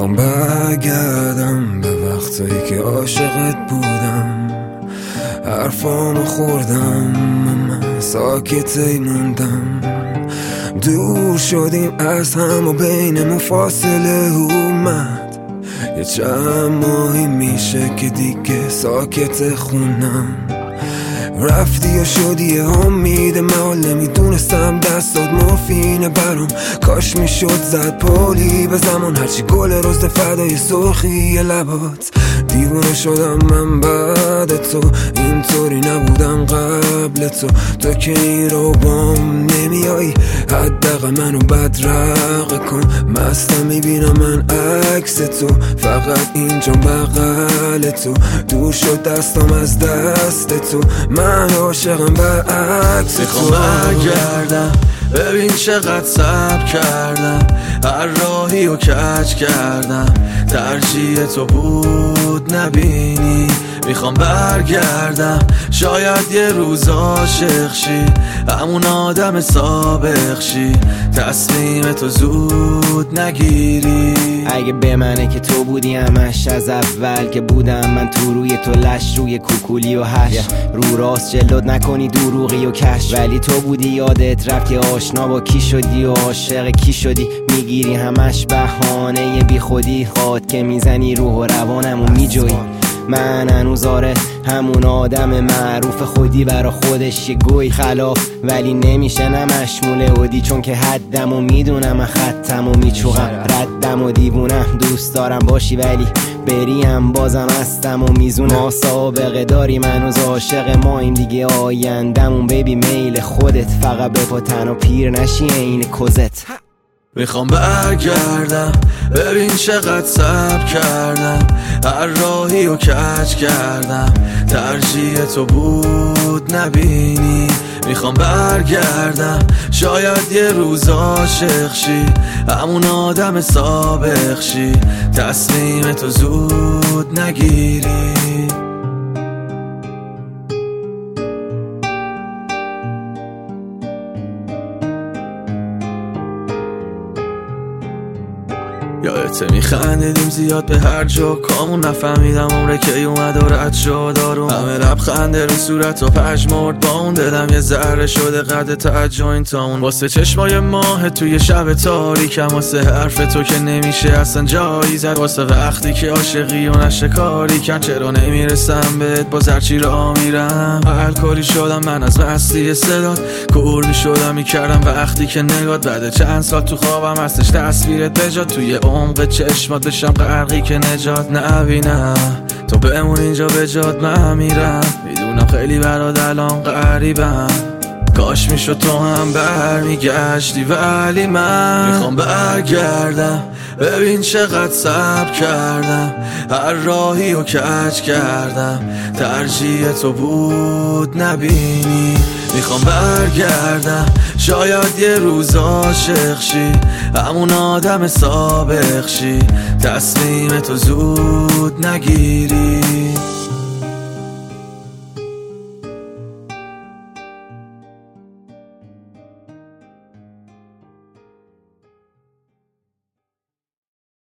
میخوام برگردم به وقتایی که عاشقت بودم، حرفامو خوردم من ساکتی موندم، دور شدیم از هم و بینمون فاصله اومد، یه چند ماهی میشه که دیگه ساکت خونم، رفتی و شدی امید من نمیدونستم دستات مفینه برام، کاش میشد زد پولی به زمان، هرچی گل روز فدای سرخی لبات، دیوونه شدم من بعد تو، اینطوری نبودم قبل تو که این رو بام نمیایی، حداقل منو بدرقه کن، مستم میبینم من عکس تو، فقط اینجا بغل تو، دور شد دستم از دست تو، من عاشقم برعکس تو. میخوام برگردم ببین چقدر صبر کردم، هر راهی رو کج کردم، ترجیح تو بود نبینی، میخوام برگردم شاید یه روز عاشق شی، همون آدم سابق شی، تصمیم تو زود نگیری. اگه به منه که تو بودی همش از اول که بودم من تو روی تو لش، روی کوکولی و هش رو راست جلد نکنی دروغی و کش، ولی تو بودی یادت رفت که آشنا با کی شدی و عاشق کی شدی، میگیری همش بهانه بی خودی، خواد که میزنی روح و روانمو میجوی، من هنوز آره همون آدم معروف خودی برا خودش یه گوی خلاف، ولی نمیشه نمشمول اودی، چون که حدم و میدونم من خطم و میچوغم، ردم و دیوونم دوست دارم باشی ولی بریم بازم هستم و میزونم، ما سابقه داری منوز عاشق ماییم دیگه، آیندمون بیبی میل خودت، فقط بپا تن و پیر نشی این کزت. میخوام برگردم ببین چقدر صبر کردم، هر راهی رو کج کردم، ترجیح تو بود نبینی، میخوام برگردم شاید یه روز عاشق شی، همون آدم سابق شی، تصمیم تو زود نگیری. یادته میخندیدیم زیاد به هر جا کامون، نفهمیدم عمره که اومد و رد شد آروم، همه لبخنده رو صورت و پژمرد با اون، دلم یه ذره شده قد تعجین تاون، واسه چشمای ماه توی شب تاریکم، واسه حرف تو که نمیشه اصلا جایی زد، واسه وقتی که عاشقی و نشکاری کن، چرا نمیرسم بهت باز هرچی را میرم، الکلی شدم من از مستی صدات، کور میشدم میکردم وقتی که نگات، بعد چند سال تو خوابم هستش تصویرت بجات، توی عمق چشمات بشم غرقی که نجات نبینم، تو بمون اینجا به جات من میرم، میدونم خیلی برات الان غریبم، کاش میشد تو هم برمیگشتی، ولی من میخوام برگردم ببین چقدر صبر کردم، هر راهی رو کج کردم، ترجیح تو بود نبینی، میخوام برگردم شاید یه روز عاشق شی، همون آدم سابق شی، تصمیم تو زود نگیری.